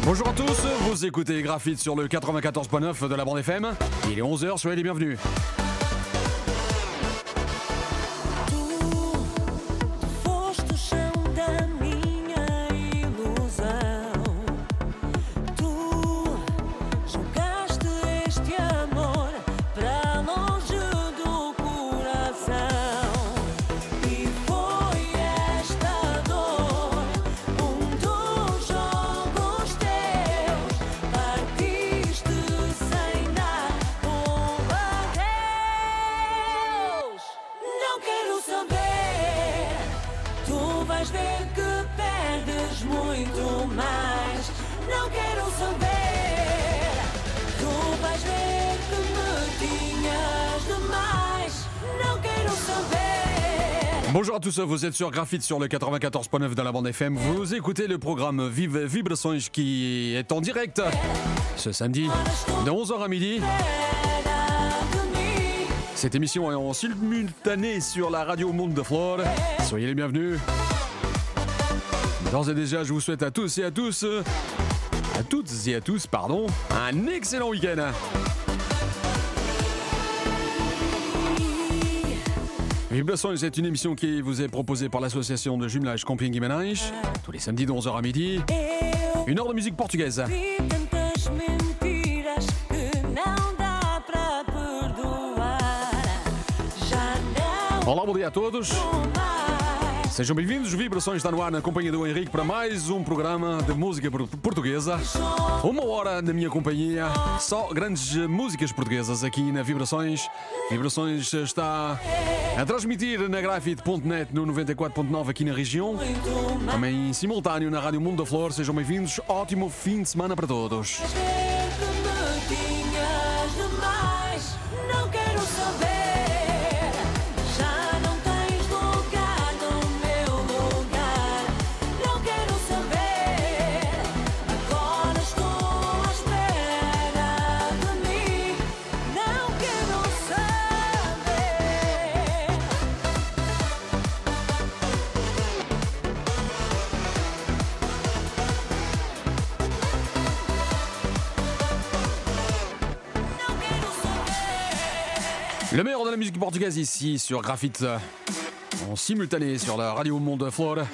Bonjour à tous, vous écoutez Graphite sur le 94.9 de la bande FM. Il est 11h, soyez les bienvenus. Bonjour à tous, vous êtes sur Graphite sur le 94.9 de la bande FM. Vous écoutez le programme Vive Vibrações qui est en direct ce samedi de 11h à midi. Cette émission est en simultané sur la radio Monde de Flore. Soyez les bienvenus. D'ores et déjà, je vous souhaite à tous et à tous, à toutes et à tous, pardon, un excellent week-end. Vibrações est une émission qui vous est proposée par l'association de jumelage Camping Guimarães, tous les samedis de 11h à midi. Une heure de musique portugaise. Olá, bom dia a todos. Sejam bem-vindos, Vibrações está no ar na companhia do Henrique para mais um programa de música portuguesa. Uma hora na minha companhia, só grandes músicas portuguesas aqui na Vibrações. Vibrações está a transmitir na Grafite.net no 94.9 aqui na região. Também em simultâneo na Rádio Mundo da Flor. Sejam bem-vindos, ótimo fim de semana para todos. Le meilleur de la musique portugaise ici sur Graphite, en simultané sur la radio Monde Flore.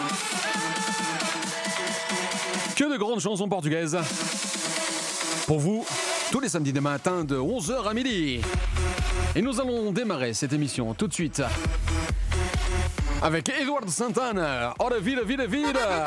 Que de grandes chansons portugaises pour vous tous les samedis matin de 11h à midi. Et nous allons démarrer cette émission tout de suite avec Eduardo Santana, Ora Vida, Vida, Vida.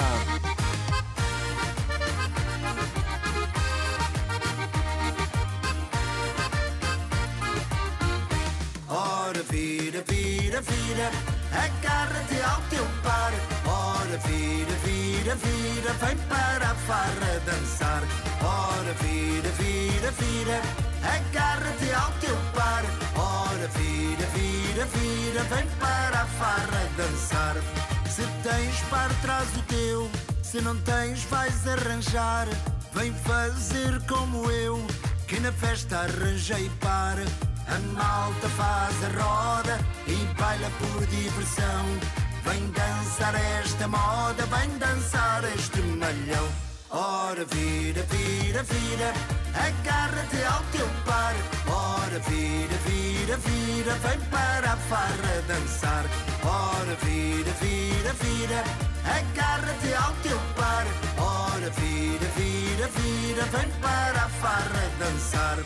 Ora vira, vira, vira, agarra-te ao teu par. Ora vira, vira, vira, vem para a farra dançar. Ora vira, vira, vira, agarra-te ao teu par. Ora vira, vira, vira, vem para a farra dançar. Se tens par, traz o teu, se não tens vais arranjar. Vem fazer como eu, que na festa arranjei par. A malta faz a roda e baila por diversão. Vem dançar esta moda, vem dançar este malhão. Ora vira, vira, vira, agarra-te ao teu par. Ora vira, vira, vira, vem para a farra dançar. Ora vira, vira, vira, agarra-te ao teu par. Ora vira, vira, vira, vem para a farra dançar.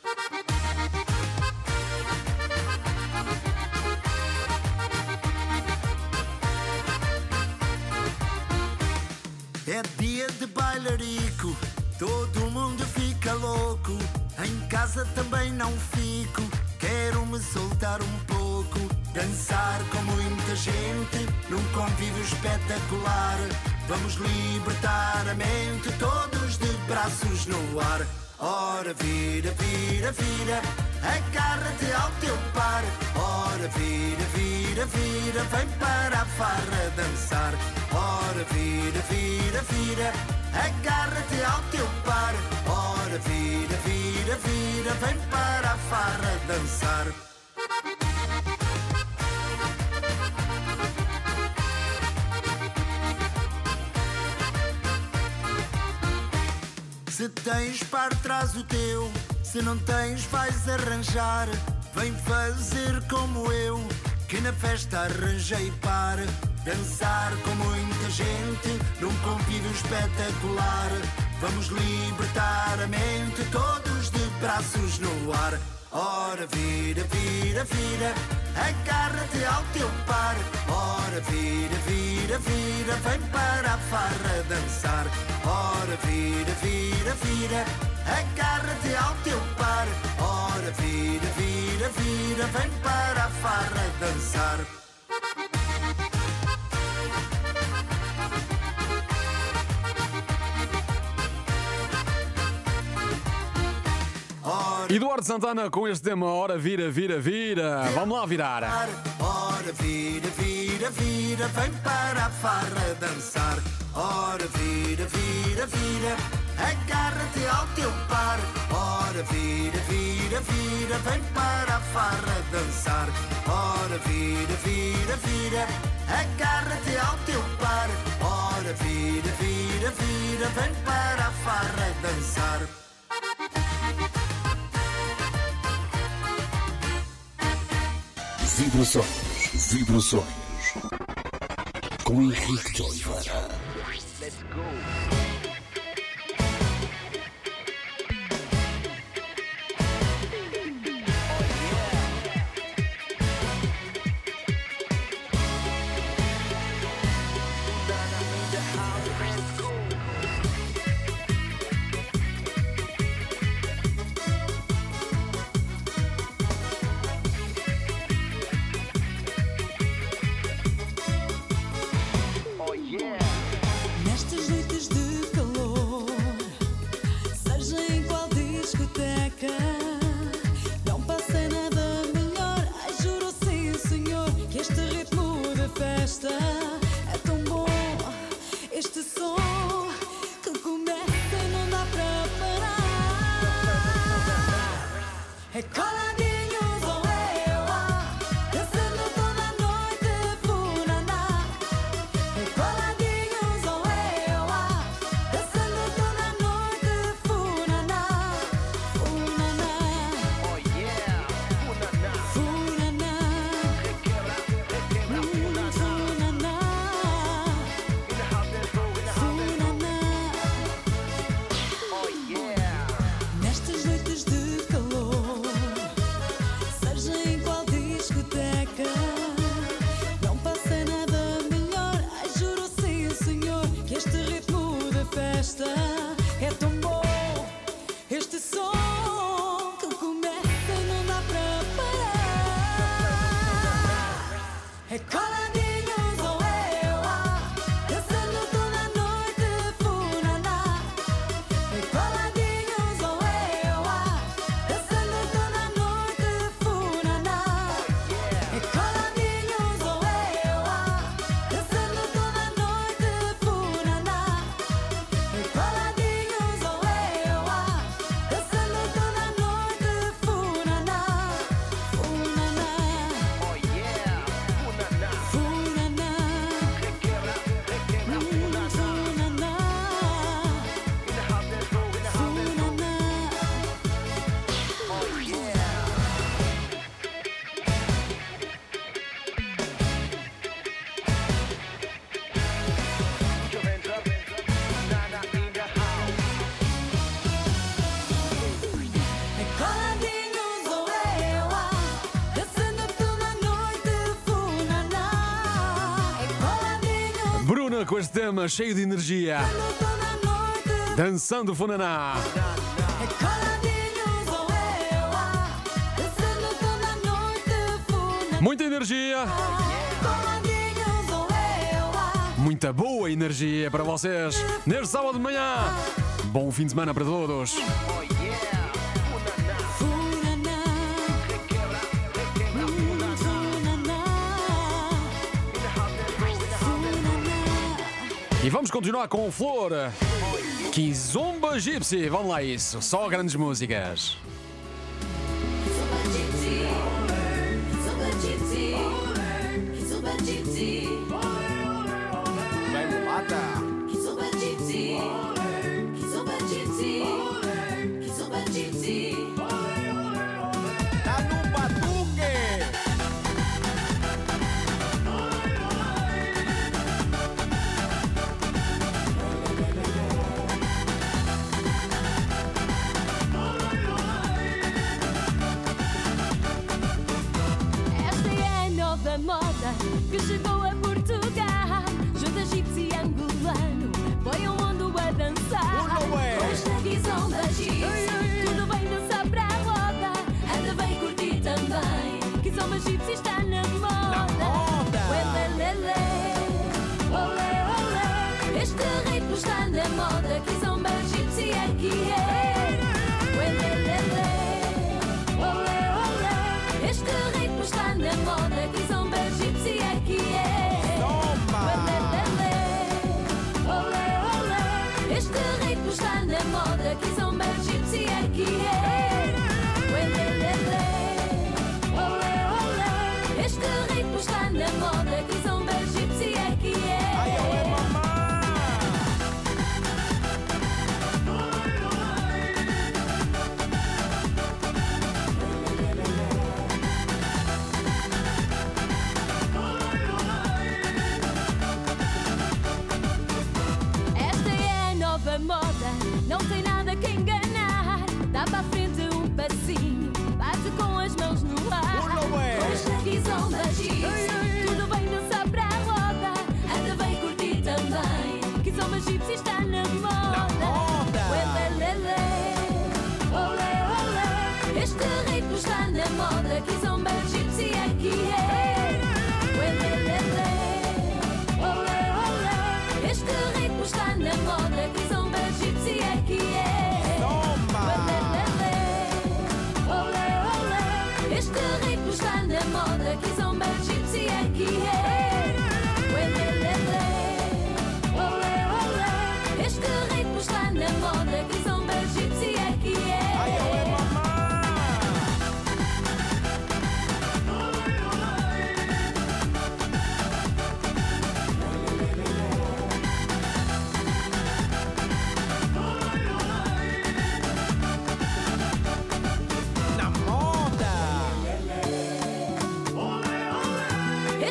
É dia de bailarico, todo mundo fica louco. Em casa também não fico, quero me soltar um pouco. Dançar com muita gente, num convívio espetacular. Vamos libertar a mente, todos de braços no ar. Ora vira, vira, vira, agarra-te ao teu par. Ora vira, vira, vira, vem para a farra dançar. Ora vira, vira, vira, agarra-te ao teu par. Ora vira, vira, vira, vem para a farra dançar. Se tens par, traz o teu. Se não tens, vais arranjar. Vem fazer como eu, que na festa arranjei par. Dançar com muita gente num convívio espetacular. Vamos libertar a mente, todos de braços no ar. Ora vira, vira, vira, agarra-te ao teu par. Ora vira, vira, vira, vem para a farra dançar. Ora vira, vira, vira, agarra-te ao teu par. Ora vira, vira, vira, vem para a farra dançar. Eduardo Santana com este tema, ora vira, vira, vira. Vamos lá virar. Ora vira, vira, vira, vem para a farra dançar. Ora vira, vira, vira, agarra-te ao teu par. Ora vira, vira, vira, vem para a farra dançar. Ora vira, vira, vira, agarra-te ao teu par. Ora vira, vira, vira, vem para a farra dançar. Vibrações, vibrações. Com Henrique de Oliveira. Let's go. Nestas noites de calor, seja em qual discoteca, não passei nada melhor. Ai, juro sim, senhor, que este ritmo de festa é tão bom. Este som que começa e não dá para parar. É coladinhos ou eu, dançando toda a noite, funaná. É coladinhos ou eu, dançando toda a noite, funaná. Funaná, Oh yeah, funaná. funaná, Requebra, requebra, funaná. funaná, In the house, let's go, in the house, let's go. funaná. Oh yeah. Nestas noites de calor, seja em qual discoteca, não passei nada melhor. Ai, juro sim, senhor, que este ritmo de festa é tão bom. Este som que começa e não dá para parar. É coladinhos ou eu, dançando toda a noite, funaná. É coladinhos ou eu, dançando toda a noite, funaná. É coladinhos ou eu, dançando toda a noite, funaná. É coladinhos ou eu, dançando toda a noite, funaná. Funaná, Oh yeah, funaná. funaná, Requebra, requebra, funaná. funaná, In the house, let's go, in the house, let's go. funaná. Oh yeah. Put your hands up, Nana in the house. É coladinhos ou eu, dançando toda a noite, funaná. É coladinhos, Bruna com este tema cheio de energia. dançando toda a noite. Dançando Funaná. É coladinhos ou eu, dançando toda a noite, funaná. Muita energia, Coladinhos ou eu, muita boa energia para vocês neste sábado de manhã. Bom fim de semana para todos. Oh yeah, funaná. funaná, Requebra, requebra, funaná. funaná, In the house, let's go, in the house, let's go. funaná. E vamos continuar com Flor. Kizomba Gypsy. Vamos lá isso. Só grandes músicas. Vai mulata. Kizomba Gypsy.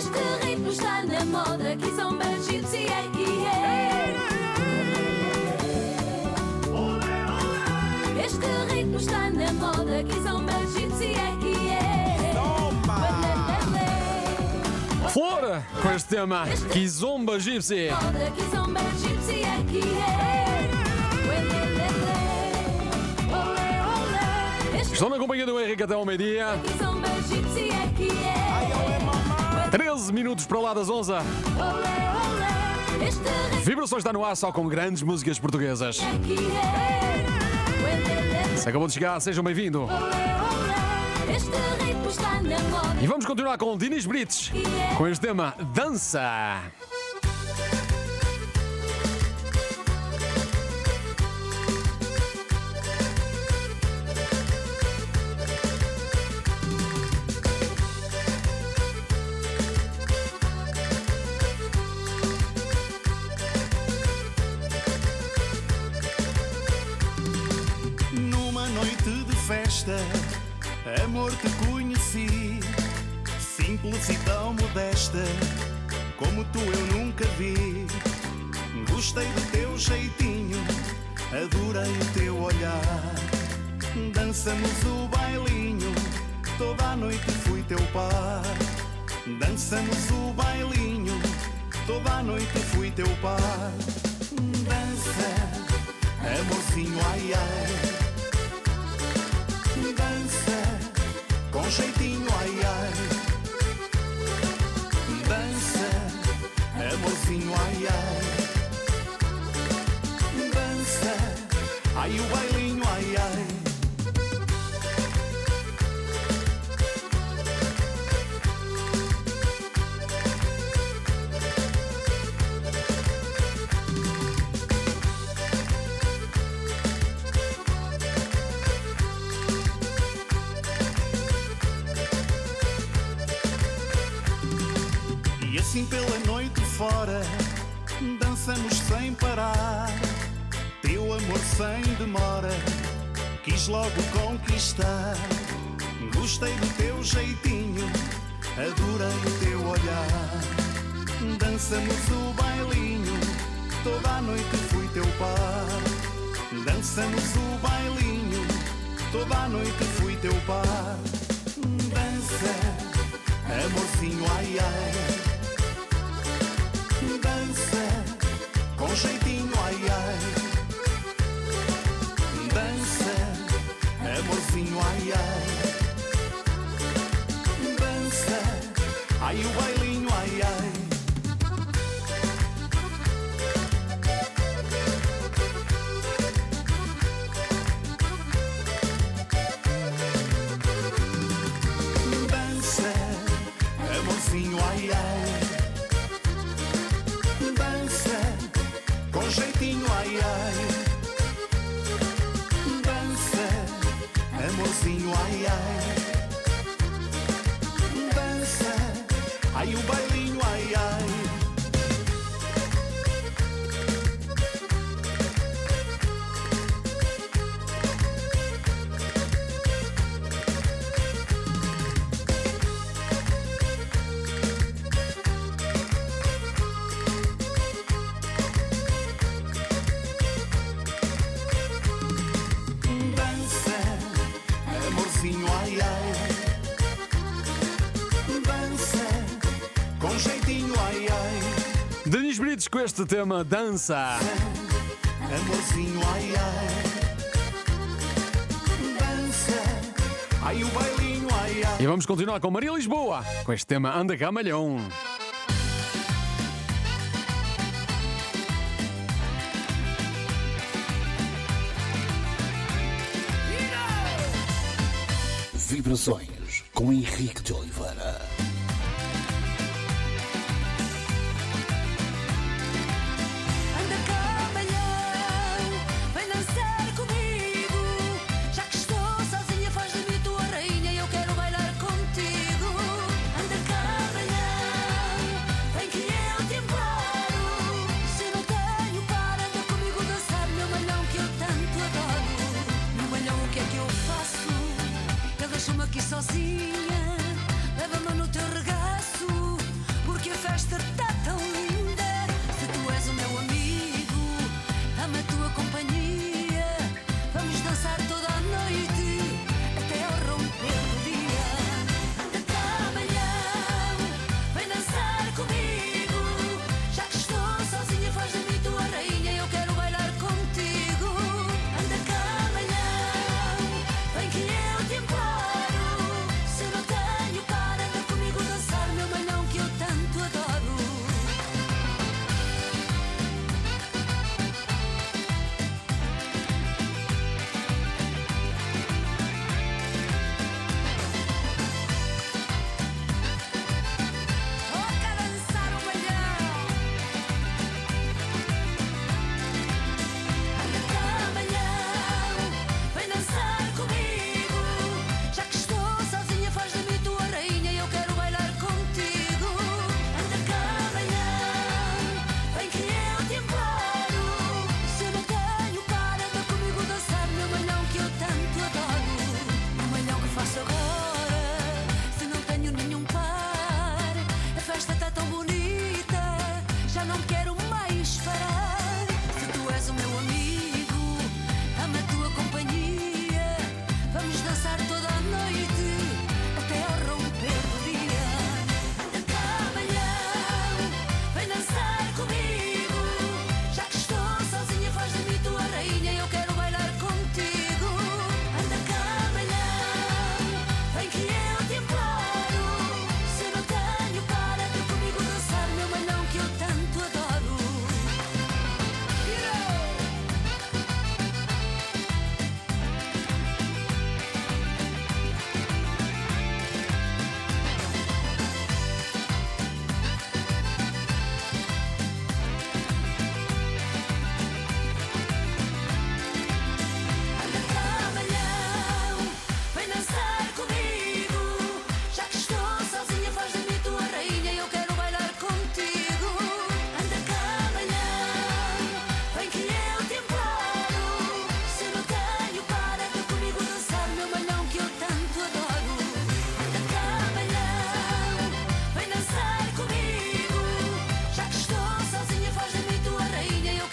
Este ritmo está na moda, aqui são bandidos e é. Este ritmo está na moda, aqui são bandidos e é. Flor, com este tema, Kizomba Gypsy. Moda, aqui são bandidos e é. Estou na companhia do Henrique até ao meio-dia. Aqui são bandidos e é. 13 minutos para lá das 11. Este ritmo Vibrações está no ar só com grandes músicas portuguesas. Se acabou de chegar, sejam bem-vindos. Este ritmo está na moda. E vamos continuar com Dinis Brites, com este tema Dança. Numa noite de festa, amor, te conheci. Simples e tão modesta, como tu eu nunca vi. Gostei do teu jeitinho, adorei o teu olhar. Dançamos o bailinho, toda a noite fui teu par. Dançamos o bailinho, toda a noite fui teu par. Dança, amorzinho, ai ai. Dança, com jeitinho, ai ai. Dança, amorzinho, ai ai. Dança, ai o bailinho, ai ai. E assim pela noite fora, dançamos sem parar. Teu amor sem demora, quis logo conquistar. Gostei do teu jeitinho, adorei o teu olhar. Dançamos o bailinho, toda a noite fui teu par. Dançamos o bailinho, toda a noite fui teu par. Dança, amorzinho, ai ai. Dança, com jeitinho, ai ai. Dança, amorzinho, ai ai. Dança, ai o bailinho, ai ai. Dança, amorzinho, ai ai. Dança, com jeitinho, ai ai. Dança, amorzinho, ai ai. Dança, ai o bailinho, ai ai. Dança, amorzinho, ai ai. Dança, com jeitinho, ai ai. Dinis Brites com este tema Dança. Amorzinho, ai ai. Dança, ai o bailinho, ai ai. E vamos continuar com Maria Lisboa, com este tema Anda cá Malhão. Vibrações com Henrique de Oliveira. Anda cá, malhão, vem dançar comigo. Já que estou sozinha, faz de mim tua rainha. Eu quero bailar contigo. Anda cá, malhão, vem que eu te imploro. Se não tenho par, anda comigo dançar. Meu malhão que eu tanto adoro. Meu malhão, o que é que eu faço? Eu deixo-me aqui sozinha. Leva-me no teu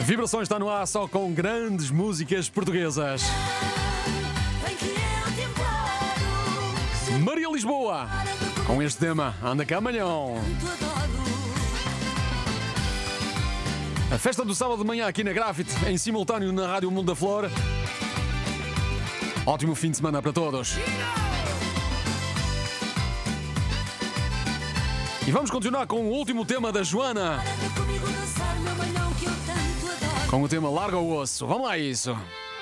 Vibrações está no ar só com grandes músicas portuguesas. Maria Lisboa, com este tema, Anda cá amanhã. A festa do sábado de manhã aqui na Grafite, em simultâneo na Rádio Mundo da Flor. Ótimo fim de semana para todos. E vamos continuar com o último tema da Joana. Com o tema Larga o Osso. Vamos lá a isso.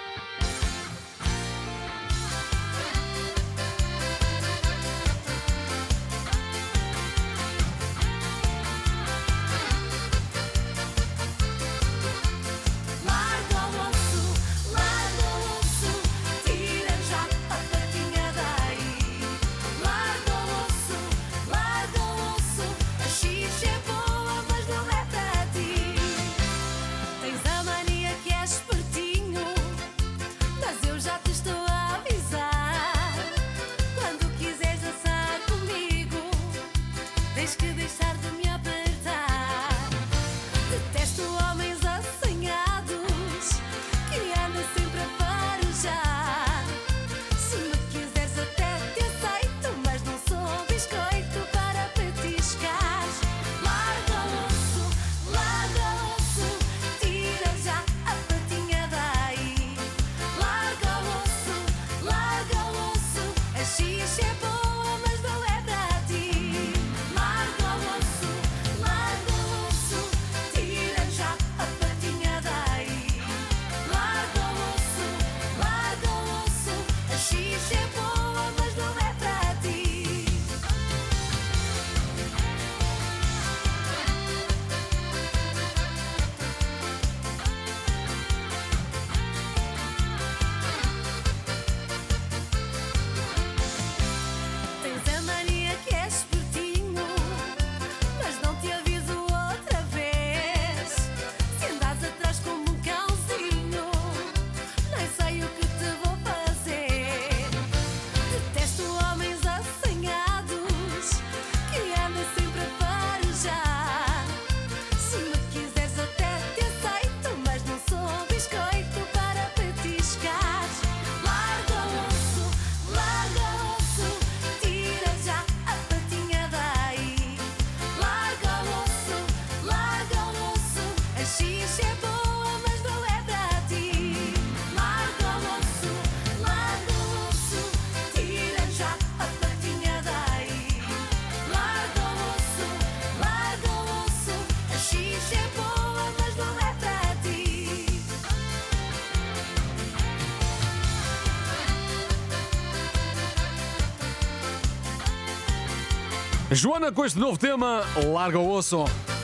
Joana com este novo tema, Larga o Osso.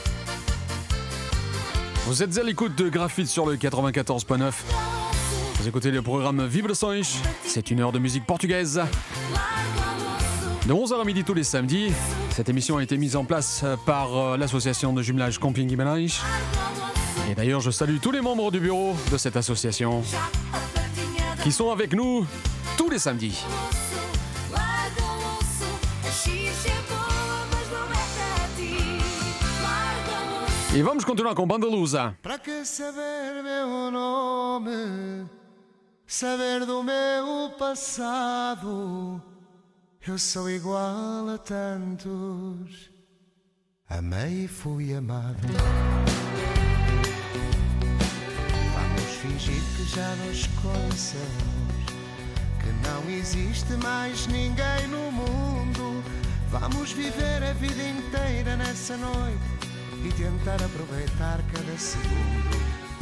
Vous êtes à l'écoute de Graphite sur le 94.9. Vous écoutez le programme Vibrações. C'est une heure de musique portugaise. De 11h à midi tous les samedis. Cette émission a été mise en place par l'association de jumelage Camping Guimarães. Et d'ailleurs, je salue tous les membres du bureau de cette association qui sont avec nous tous les samedis. E vamos continuar com Banda Lusa. Para que saber meu nome, saber do meu passado? Eu sou igual a tantos, amei e fui amado. Vamos fingir que já nos conhecemos, que não existe mais ninguém no mundo. Vamos viver a vida inteira nessa noite e tentar aproveitar cada segundo.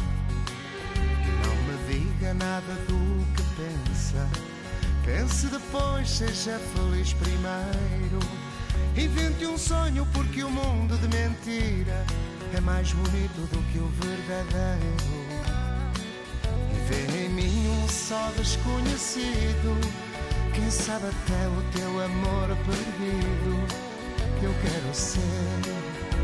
E não me diga nada do que pensa, pense depois, seja feliz primeiro. Invente um sonho porque o mundo de mentira é mais bonito do que o verdadeiro. E vê em mim um só desconhecido, quem sabe até o teu amor perdido. Que eu quero ser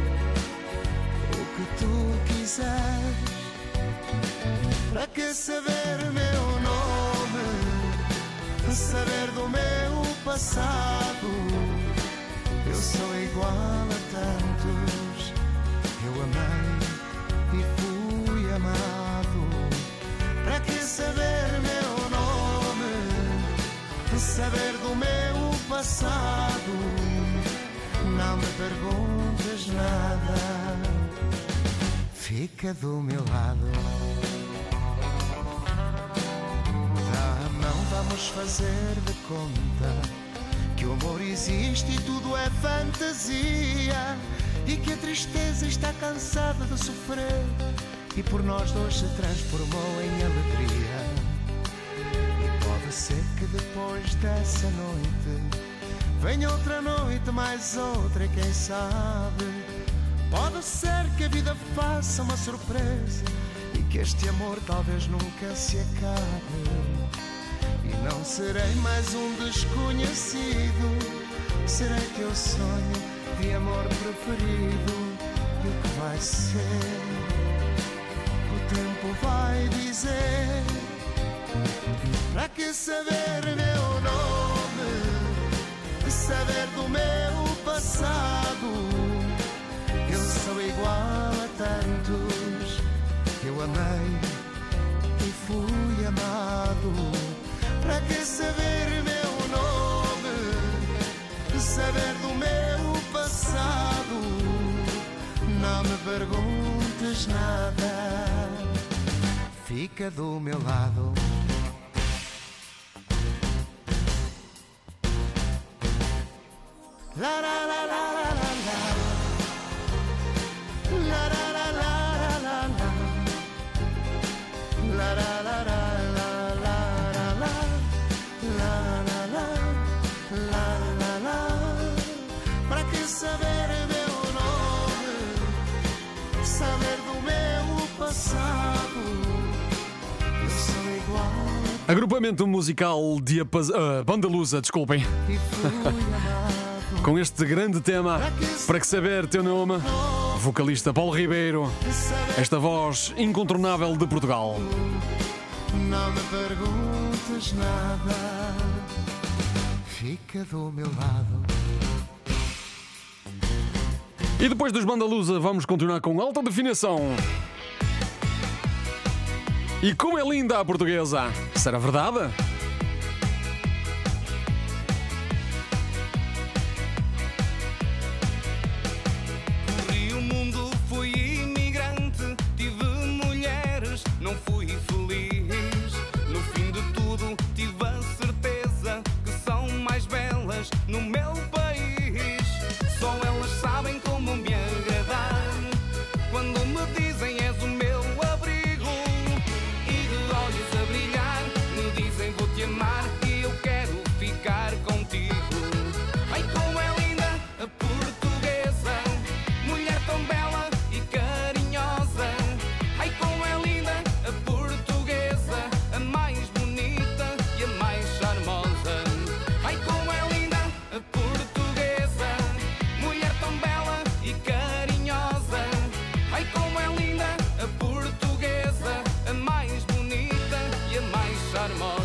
que tu quiseres. Para que saber meu nome, saber do meu passado? Eu sou igual a tantos, eu amei e fui amado. passado. Não me perguntes nada, fica do meu lado. Não vamos fazer de conta que o amor existe e tudo é fantasia, e que a tristeza está cansada de sofrer e por nós dois se transformou em alegria. E pode ser que depois dessa noite venha outra noite, mais outra, e quem sabe pode ser que a vida faça uma surpresa e que este amor talvez nunca se acabe. E não serei mais um desconhecido, serei teu sonho de amor preferido. E o que vai ser, o tempo vai dizer. Para que saber meu nome, saber do meu passado? Eu sou igual a tantos que eu amei e fui amado. Para que saber meu nome, saber do meu passado? Não me perguntes nada, fica do meu lado. La la la la la la la la la la la la la la la la. Saber meu nome, saber do meu passado, eu sou igual. Agrupamento musical de Banda Lusa, desculpem. Com este grande tema, Para que saber teu nome, vocalista Paulo Ribeiro, esta voz incontornável de Portugal. Não me perguntes nada, fica do meu lado. E depois dos Banda Lusa vamos continuar com alta definição. E como é linda a portuguesa! Será verdade? Corri o mundo, fui imigrante, tive mulheres, não fui feliz. No fim de tudo tive a certeza que são mais belas no meu país. Só elas sabem como me agradar, quando me dizem és o meu abrigo, e de olhos a brilhar me dizem vou-te amar e eu quero ficar contigo. Ai, como é linda a portuguesa, mulher tão bela e carinhosa. Ai, como é linda a portuguesa, a mais bonita e a mais charmosa. Ai, como é linda a portuguesa, mulher tão bela e carinhosa. Ai, como é linda a portuguesa, a mais bonita e a mais charmosa.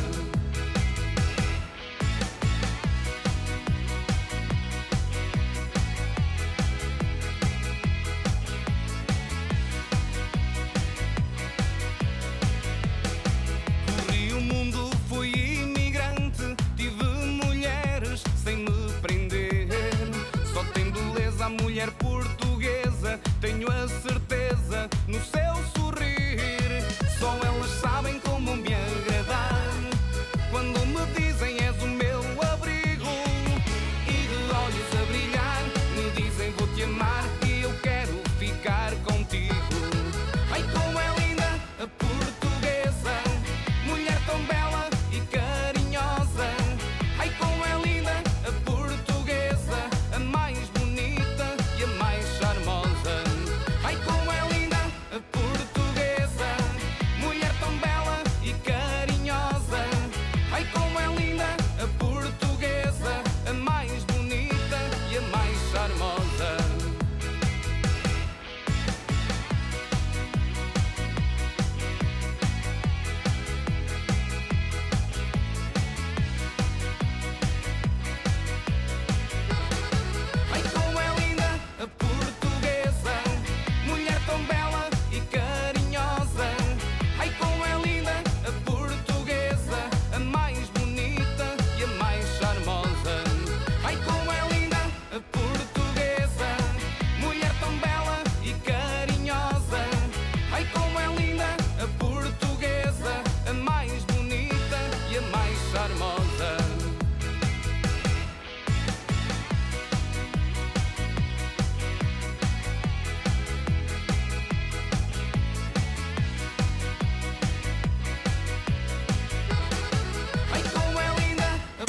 Corri o mundo, fui imigrante, tive mulheres sem me prender. Só tem beleza a mulher portuguesa, tenho a certeza no seu sorrir. Só elas sabem como me agradar, quando me dizem és o meu abrigo, e de olhos a brilhar me dizem vou-te amar e eu quero ficar contigo. Ai, como é linda a portuguesa, mulher tão bela e carinhosa. Ai, como é linda a portuguesa, a mais bonita e a mais charmosa.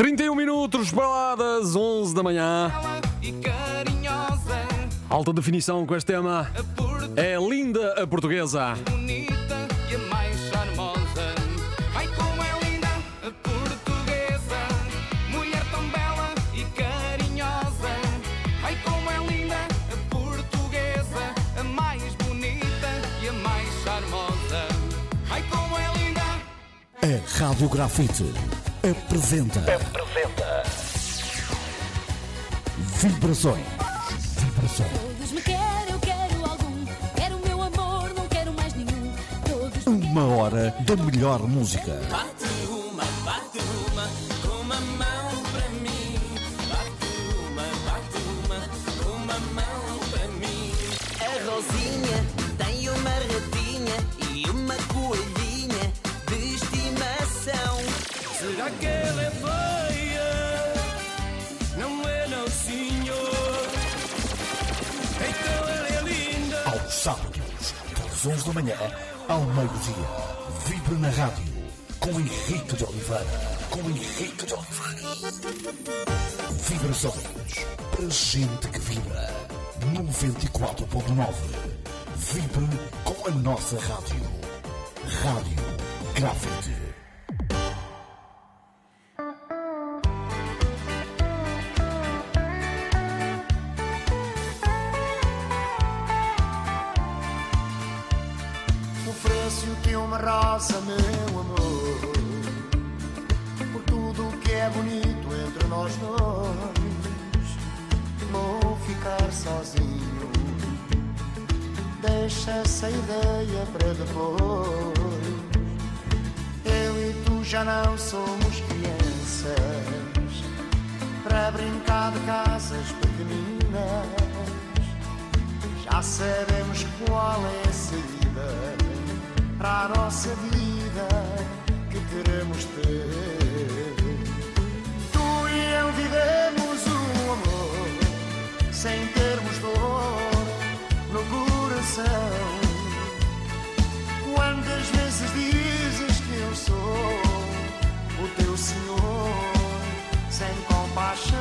31 minutos para das 11 da manhã. Alta definição com este tema. É linda a portuguesa. Bonita e a mais charmosa. Ai, como é linda a portuguesa. Mulher tão bela e carinhosa. Ai, como é linda a portuguesa. A mais bonita e a mais charmosa. Ai, como é linda. A Rádio Grafite apresenta Vibrações. Todos me querem, eu quero algum. Quero o meu amor, não quero mais nenhum. Todos me Uma hora da melhor música. Bate uma, com uma mão para mim. Bate uma, com uma mão para mim. A Rosinha tem uma ratinha e uma coelhinha de estimação. Será que ela é feia? Não é, não, senhor. Então ela é linda. Aos sábados, das 11 da manhã ao meio-dia. Vibra na rádio com Henrique de Oliveira. Vibrações para gente que vibra. 94.9. Vibre com a nossa rádio. Rádio Grafite. Ofereço-te uma rosa, meu amor, por tudo o que é bonito entre nós dois. Vou ficar sozinho, deixa essa ideia para depois. Eu e tu já não somos crianças para brincar de casas pequeninas. Já sabemos qual é a saída para a nossa vida que queremos ter. Tu e eu vivemos um amor sem termos dor no coração. Quantas vezes dizes que eu sou o teu senhor sem compaixão?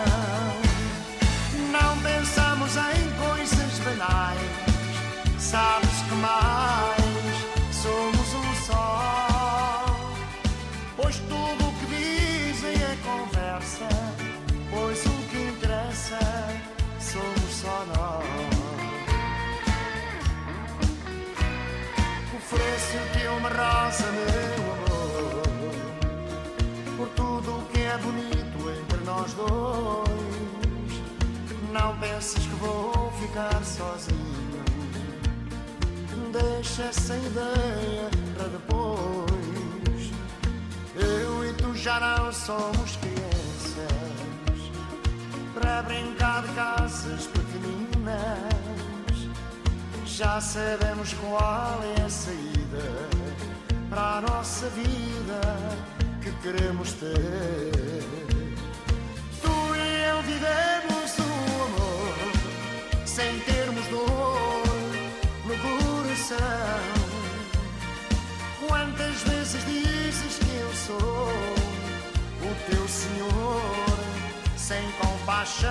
Não pensamos em coisas banais, sabes que mais somos um só. Pois tudo o que dizem é conversa, pois o que interessa somos só nós. Ofereço-te uma rosa, meu amor, por tudo o que é bonito entre nós dois. Não penses que vou ficar sozinho, deixa essa ideia para depois. Eu e tu já não somos crianças para brincar de casas pequeninas. Já sabemos qual é a saída para a nossa vida que queremos ter. Tu e eu vivemos um amor sem termos dor no coração. Quantas vezes dizes que eu sou o teu senhor sem compaixão?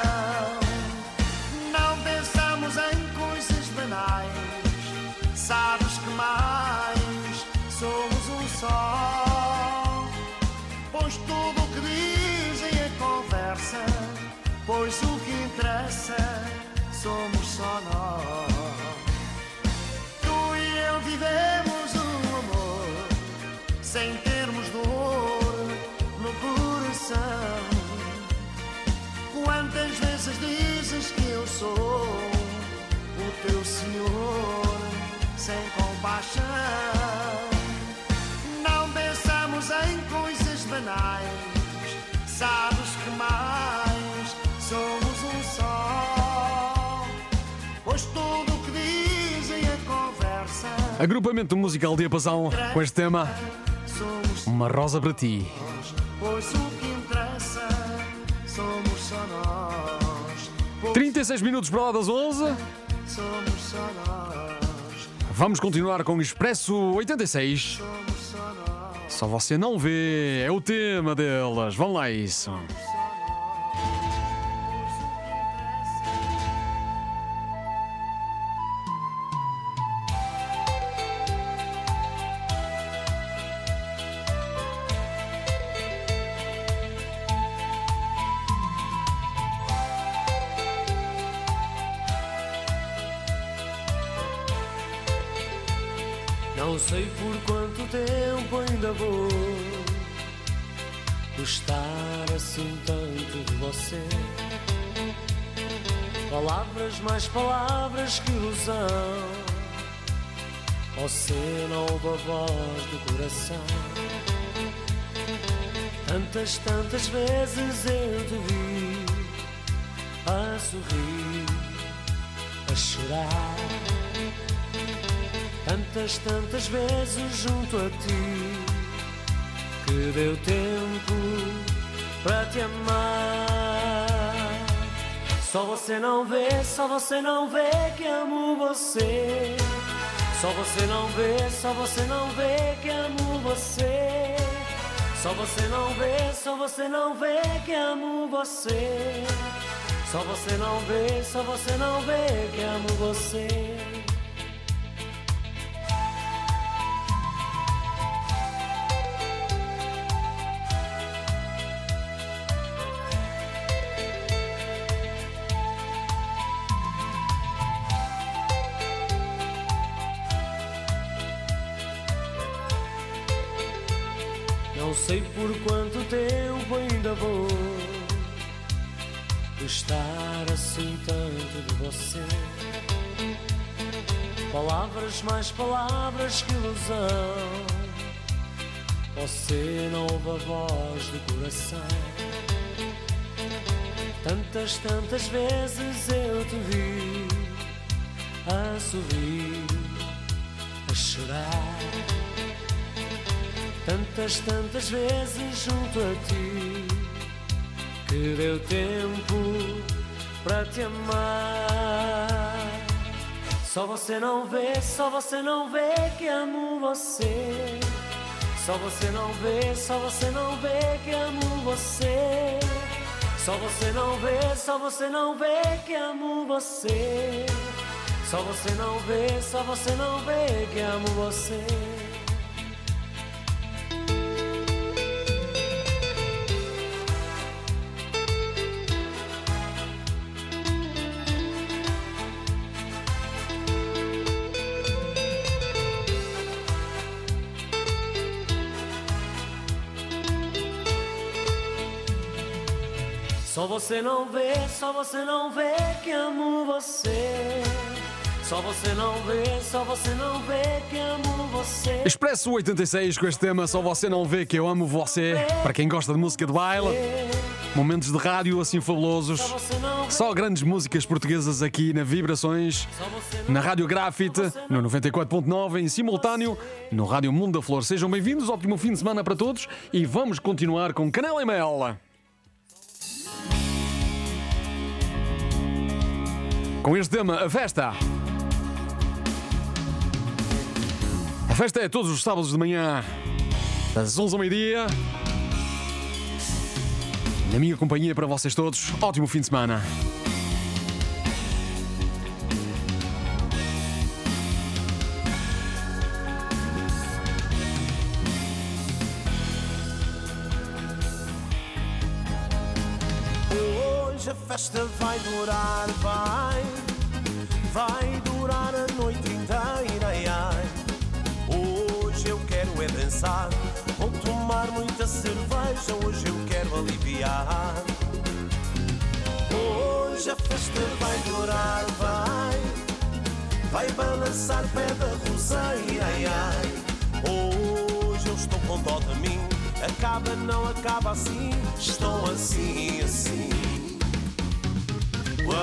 Não pensamos em coisas banais, sabes que mais somos um só. Pois tudo o que dizem é conversa, pois o que interessa somos só nós. Tu e eu vivemos um amor sem termos dor no coração. Quantas vezes dizes que eu sou o teu senhor sem compaixão? Não pensamos em coisas banais, sabes que mais somos um só. Pois tudo o que dizem é conversa. Agrupamento musical de Apazão com este tema. Somos Uma rosa para ti. pois o que interessa somos só nós. 36 minutos para lá das 11. Somos só nós. Vamos continuar com o Expresso 86. Somos só nós. Só você não vê, é o tema delas. Vão lá isso. Não sei por quanto tempo ainda vou gostar assim tanto de você. Palavras mais palavras, que ilusão. Você não ouve a voz do coração. Tantas, tantas vezes eu te vi a sorrir, a chorar. Tantas, tantas vezes junto a ti, que deu tempo para te amar. Só você não vê que amo você. Só você não vê que amo você. Só você não vê que amo você. Só você não vê que amo você. Não sei por quanto tempo ainda vou gostar assim tanto de você. Palavras mais palavras, que ilusão. Você não ouve a voz do coração. Tantas, tantas vezes eu te vi a sorrir, a chorar. Tantas, tantas vezes junto a ti, que deu tempo para te amar. Só você não vê que amo você. Só você não vê que amo você. Só você não vê que amo você. Só você não vê que amo você. Só você não vê que amo você. Só você não vê que amo você. Expresso 86 com este tema. Só você não vê que eu amo você. Para quem gosta de música de baile, momentos de rádio assim fabulosos. Só grandes músicas portuguesas aqui na Vibrações, na Rádio Grafite, no 94.9, em simultâneo no Rádio Mundo da Flor. Sejam bem-vindos, ótimo fim de semana para todos e vamos continuar com Canela e Mel. Com este tema, a festa. A festa é todos os sábados de manhã, das 11 ao meio-dia. Na minha companhia para vocês todos. Ótimo fim de semana. Hoje a festa vai durar, vai durar a noite inteira, ai, ai. Hoje eu quero é dançar, vou tomar muita cerveja, hoje eu quero aliviar. Hoje a festa vai durar, vai balançar pé da roseira, ai, ai. Hoje eu estou com dó de mim, acaba, não acaba assim, estou assim, assim. Quando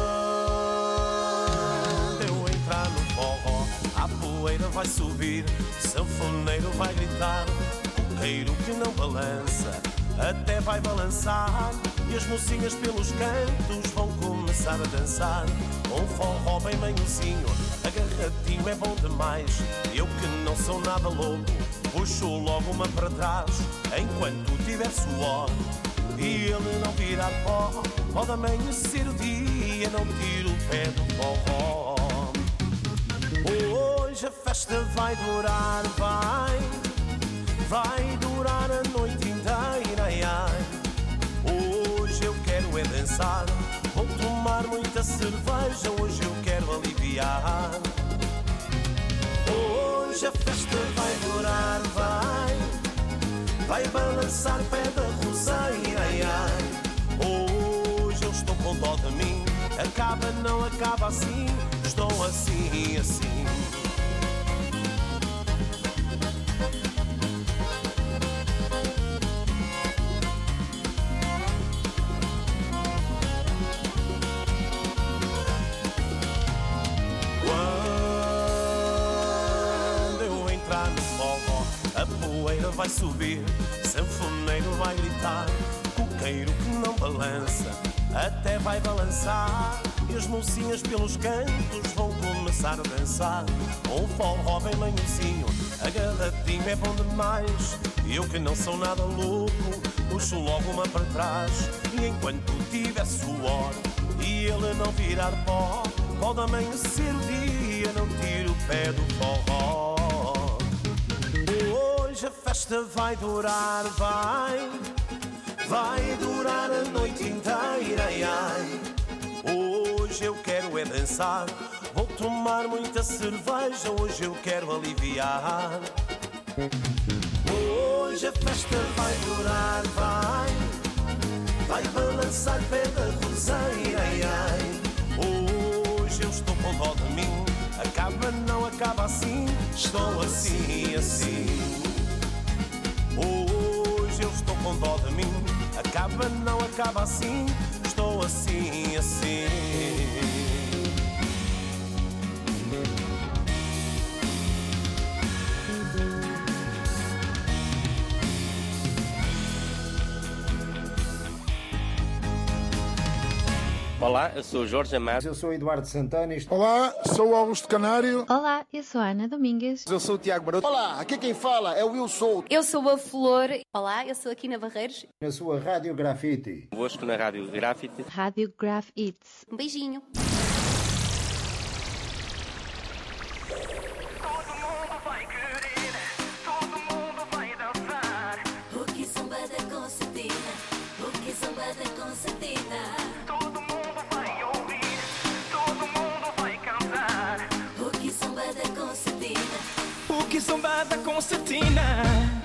eu entrar no forró, a poeira vai subir, o sanfoneiro vai gritar, o coqueiro que não balança até vai balançar, e as mocinhas pelos cantos vão começar a dançar. Um forró bem manhozinho, agarradinho é bom demais. Eu que não sou nada louco, puxo logo uma para trás, enquanto tiver suor. E ele não virar pó, pode amanhecer o dia, não tiro o pé do forró. Hoje a festa vai durar, vai durar a noite inteira, ai, ai. Hoje eu quero é dançar, vou tomar muita cerveja, hoje eu quero aliviar. Hoje a festa vai durar, vai balançar pé da roseira, ai, ai. Hoje eu estou com dó de mim, acaba, não acaba assim, estou assim, assim. Vai subir, sanfoneiro vai gritar, coqueiro que não balança, até vai balançar. E as mocinhas pelos cantos vão começar a dançar. Um forró bem manhozinho, agarradinho é bom demais. E eu que não sou nada louco, puxo logo uma para trás. E enquanto tiver suor e ele não virar pó, pode amanhecer o dia, não tiro o pé do forró. Hoje a festa vai durar, vai durar a noite inteira, ai, ai. Hoje eu quero é dançar, vou tomar muita cerveja, hoje eu quero aliviar. Hoje a festa vai durar, vai balançar pé da roseira, ai, ai. Hoje eu estou com dó de mim, acaba, não acaba assim, estou assim, assim. Hoje eu estou com dó de mim, acaba, não acaba assim, estou assim, assim. Olá, eu sou o Jorge Amado. Eu sou o Eduardo Santana. Olá, sou o Augusto Canário. Olá, eu sou a Ana Domingues. Eu sou o Tiago Maroto. Olá, aqui quem fala é o Will Souto. Eu sou a Flor. Olá, eu sou a Kina Barreiros. Eu sou a Rádio Grafite. Convosco na Rádio Grafite. Rádio Grafite. Um beijinho. Todo mundo vai querer, todo mundo vai dançar. O que samba da concertina, o que samba da concertina. Todo mundo vai ouvir, todo mundo vai cantar. O que samba da concertina, o que samba da concertina.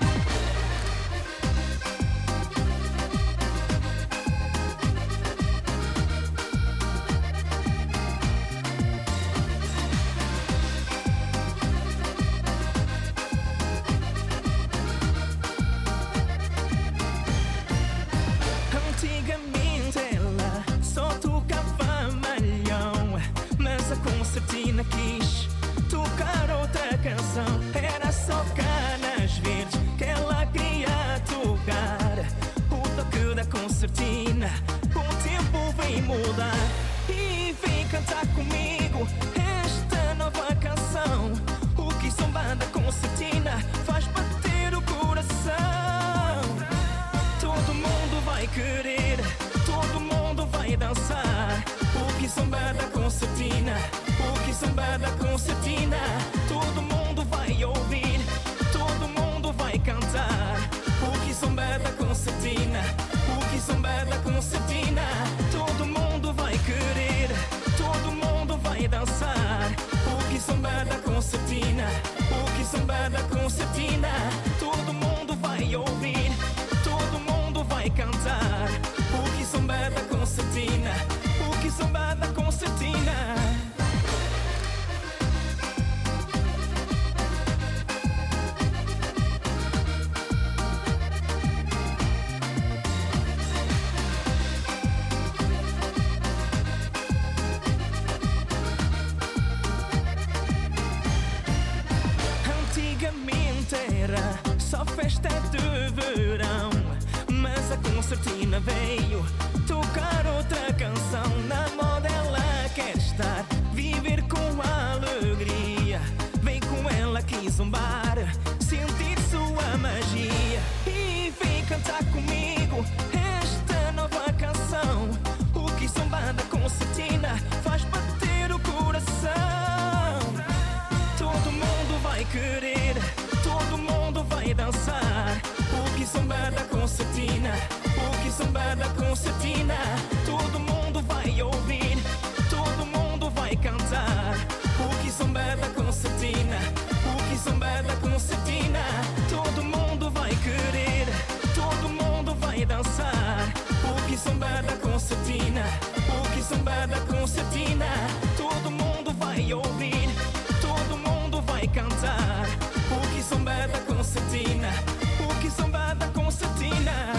Antigamente ela só tocava malhão, mas a concertina quis tocar outra canção. Era só Canas Verdes que ela queria tocar. O toque da concertina com o tempo vem mudar. E vem cantar comigo esta nova canção. O que samba da concertina faz bater o coração. Todo mundo vai querer, todo mundo vai dançar. O que samba da concertina, o que samba da concertina. Todo mundo vai ouvir, todo mundo vai cantar. O que samba da concertina, o que samba da concertina. Todo mundo vai querer, todo mundo vai dançar. O que samba da concertina, o que samba da concertina. Todo mundo vai ouvir, todo mundo vai cantar. O que samba da concertina, o que samba da concertina. Antigamente era só festa de verão, mas a concertina veio tocar outra canção. Na moda ela quer estar, viver com alegria. Vem com ela aqui zombar, sentir sua samba da concertina, todo mundo vai ouvir, todo mundo vai cantar. O que samba da concertina, o que samba da concertina.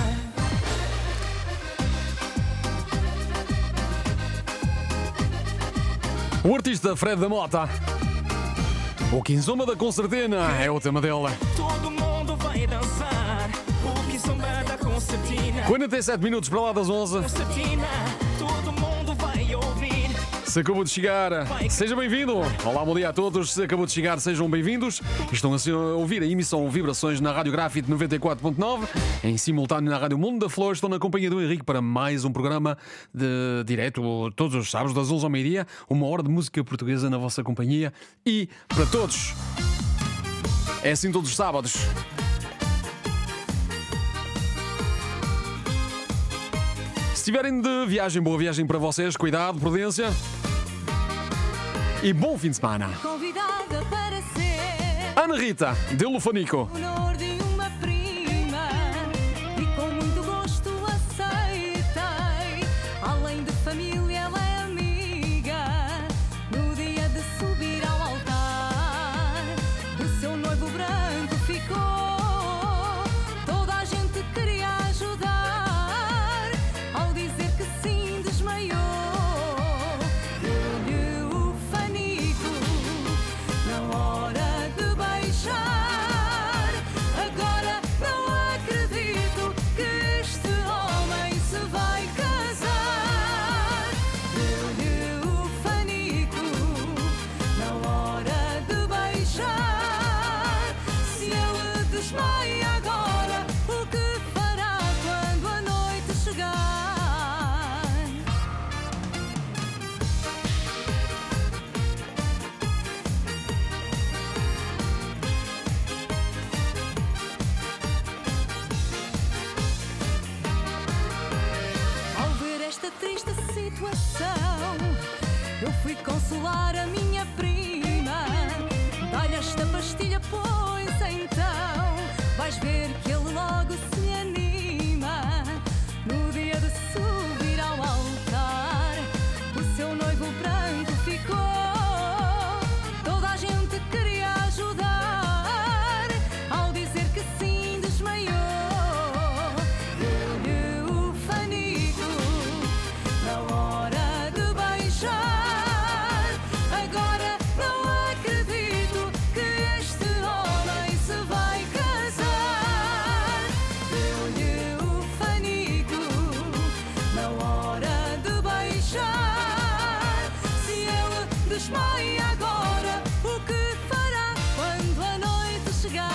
O artista Fred da Mota. O Quinzoma da Concertina é o tema dele. Todo mundo vai dançar. O que samba da concertina. 47 minutos para lá das 11. Concertina, todo mundo vai ouvir. Se acabou de chegar, seja bem-vindo. Olá, bom dia a todos. Se acabou de chegar, sejam bem-vindos. Estão a ouvir a emissão Vibrações na Rádio Grafite 94.9, em simultâneo na Rádio Mundo da Flor. Estou na companhia do Henrique para mais um programa de direto todos os sábados, das 11 ao meio-dia. Uma hora de música portuguesa na vossa companhia e para todos. É assim todos os sábados. Se estiverem de viagem, boa viagem para vocês. Cuidado, prudência. E bom fim de semana. Convidada para ser Ana Rita, de Lufanico. honor de uma prima e com muito gosto aceitei. Além de família, ela é amiga. No dia de subir ao altar, o seu noivo branco ficou. Toda a gente queria ajudar. Ao dizer que sim, desmaiou. Deu-lhe o fanico na hora de beijar. Agora não acredito que este homem se vai casar. Deu-lhe o fanico na hora de beijar. Se ele desmaia agora, o que fará quando a noite chegar? Ao ver esta triste situação, eu fui consolar a minha prima. Dá-lhe esta pastilha, pois então vais ver que ele logo se anima. No dia de subir ao altar, o seu noivo branco ficou. Toda a gente queria ajudar. Ao dizer que sim, desmaiou. Deu-lhe o fanico na hora de beijar. Agora não acredito que este homem se vai casar. Deu-lhe o fanico na hora de beijar. Se ele desmaia agora, o que fará quando a noite chegar?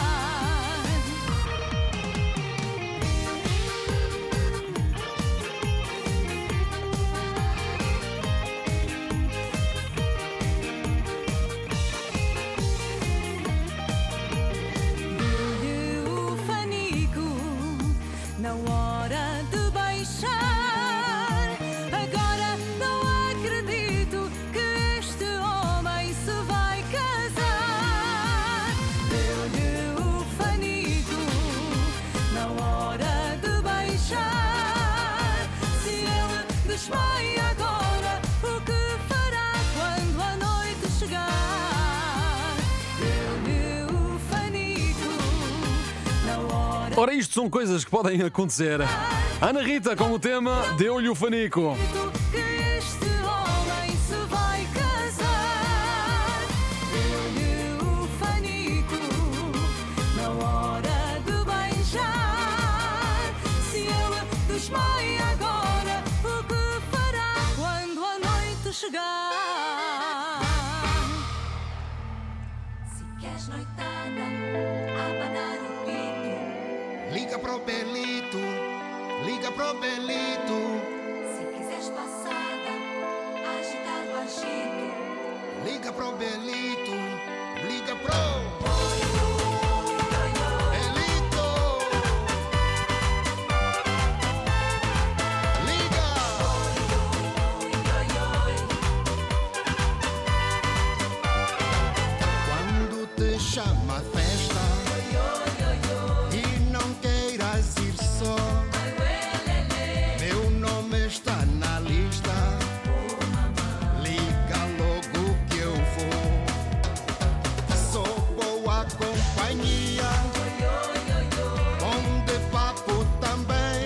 Deu-lhe o fanico na hora de beijar. Agora não acredito que este homem se vai casar. Deu-lhe o fanico na hora de beijar. Se ele desmaia agora, o que fará quando a noite chegar? Deu-lhe o fanico na hora. Ora, isto são coisas que podem acontecer. Ana Rita com o tema Deu-lhe o Fanico. Que este homem se vai casar. Deu-lhe o fanico na hora de beijar. Se ele desmaia agora, o que fará quando a noite chegar? Se queres noitada, abanar o pito. Liga pro Belito, liga pro Belito. Se quiseres passada, agitar o agito. Liga pro Belito, liga pro Belito. Liga. Quando te chama a festa e não queiras ir só, meu nome está na lista. companhia, bom de papo também.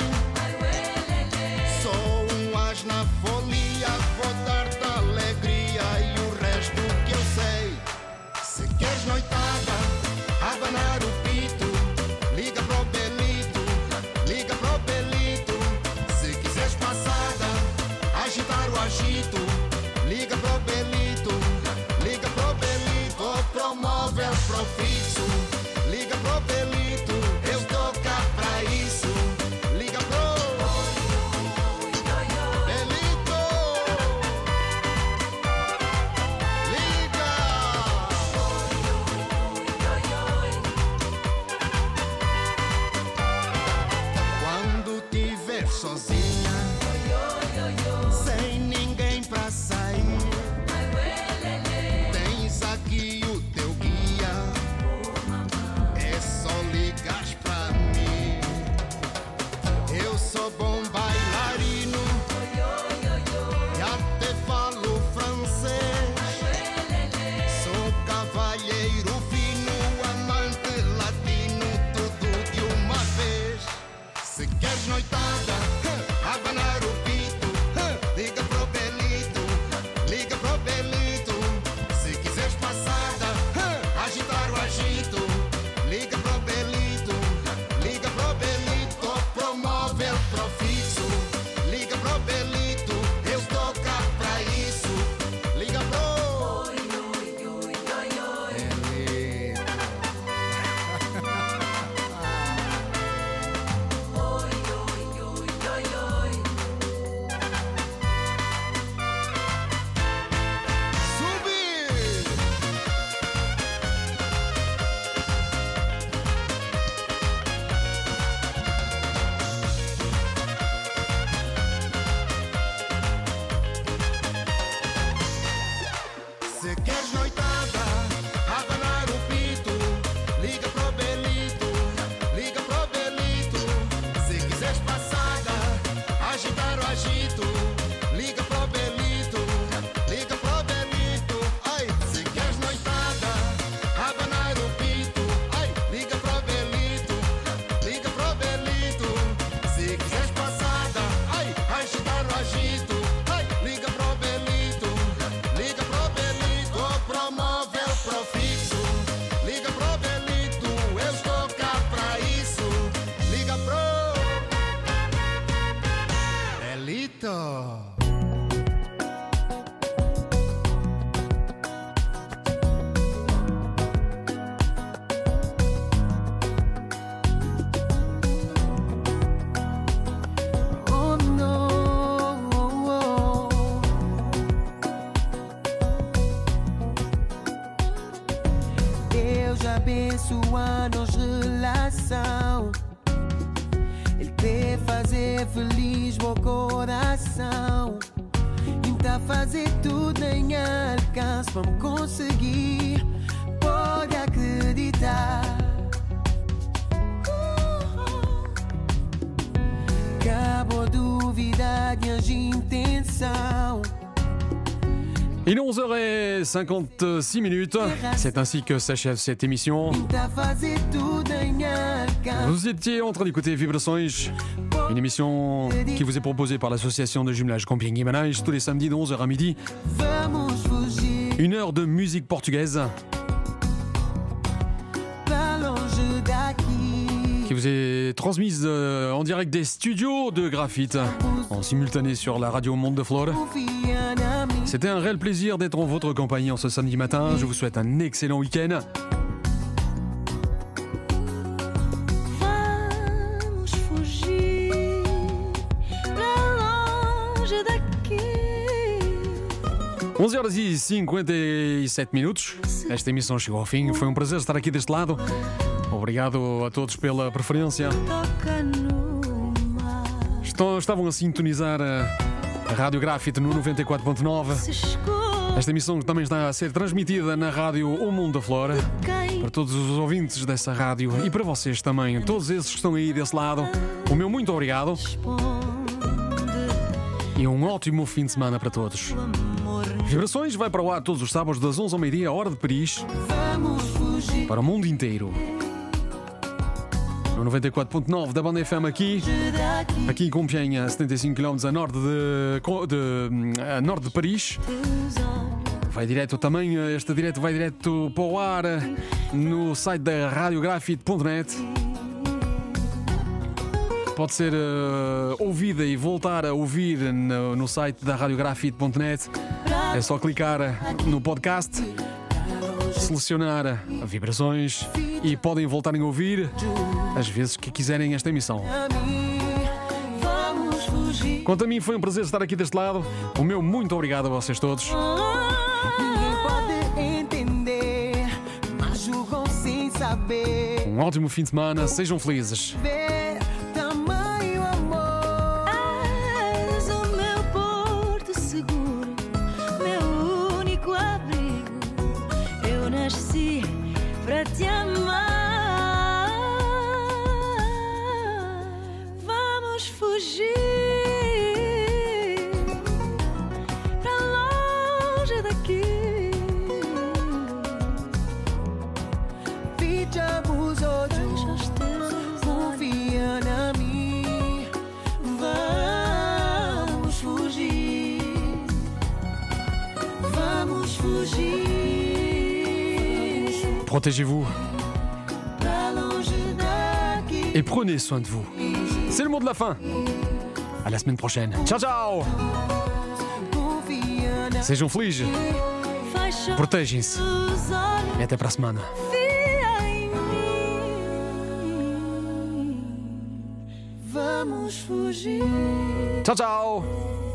Sou um as na folia, vou dar-te alegria e o resto que eu sei. Se queres noitada, abanar o pito, liga pro Belito, liga pro Belito. Se quiseres passada, agitar o agito, liga pro Belito, liga pro Belito. Ou promove o profixo, liga pro Belito, eu estou cá pra isso. Liga pro Belito, liga. Quando tiver sozinha, sem ninguém pra sair, tens aqui o teu guia, é só ligares pra mim. Eu sou bom bailarino e até falo francês. Sou cavalheiro fino, amante latino, tudo de uma vez. Se queres noitada, abanar o pito, liga pro Belito, liga pro Belito. Se quiseres passada, agitar o agito, liga pro Belito, liga pro Belito. Ou promove o profixo, liga pro Belito, eu estou cá pra isso. Liga pro Belito. Subir. Se queres noitada, abanar o pito, liga pro Belito, liga pro Belito. Se quiseres passada, agitar o agito, liga pro Belito, liga pro Belito. Ai, se queres noitada, abanar o pito, ai, liga pro Belito, liga pro Belito. Se quiseres passada, ai, agitar o agito, ai, liga pro Belito, liga pro Belito. Ou promove o profixo, liga pro Belito, eu estou cá pra isso. Liga pro Belito. Oh no, Deus abençoa-nos relação. Ele quer fazer feliz meu coração. Então fazer tudo em alcance para me conseguir. Pode acreditar. Acabou duvidar de minha intenção. Il est 11h56. C'est ainsi que s'achève cette émission. Vous étiez en train d'écouter Vibrações, une émission qui vous est proposée par l'association de jumelage Compiègne Guimarães tous les samedis de 11h à midi. Une heure de musique portugaise qui vous est transmise en direct des studios de Graphite, en simultané sur la radio Monde de Flore. C'était un réel plaisir d'être en votre compagnie en ce samedi matin. Je vous souhaite un excellent week-end. Vamos fugir pra longe daqui. 11h57. Esta emissão chegou ao fim. Foi um prazer estar aqui deste lado. Obrigado a todos pela preferência. Estavam a sintonizar a Rádio Graphite no 94.9. Esta emissão também está a ser transmitida na rádio O Mundo da Flora. Para todos os ouvintes dessa rádio e para vocês também, todos esses que estão aí desse lado, o meu muito obrigado. E um ótimo fim de semana para todos. Vibrações vai para o ar todos os sábados das 11 ao meio-dia, hora de Paris. Vamos fugir. para o mundo inteiro. No 94.9 da Banda FM aqui em Compiègne, a 75 km a norte de Paris. Vai direto também, este direto vai direto para o ar no site da radiografite.net. Pode ser ouvida e voltar a ouvir no site da radiografite.net. É só clicar no podcast, selecionar vibrações e podem voltar a ouvir as vezes que quiserem esta emissão. Quanto a mim, foi um prazer estar aqui deste lado. O meu muito obrigado a vocês todos. Ninguém pode entender, mas julgam sem saber. Um ótimo fim de semana, sejam felizes. Tamanho amor. És o meu porto seguro, meu único abrigo. Eu nasci para te amar. Vamos fugir para longe daqui. Ficamos outros, confia na mim. Vamos fugir, vamos fugir Protégez-vous para longe daqui. et prenez soin de vous. C'est le mot de la fin. À la semaine prochaine. Ciao, ciao. Confia na Sejam felizes. Fecha Protégem-se. os olhos, E até para a semana. confia em mim. Vamos fugir. Ciao, ciao.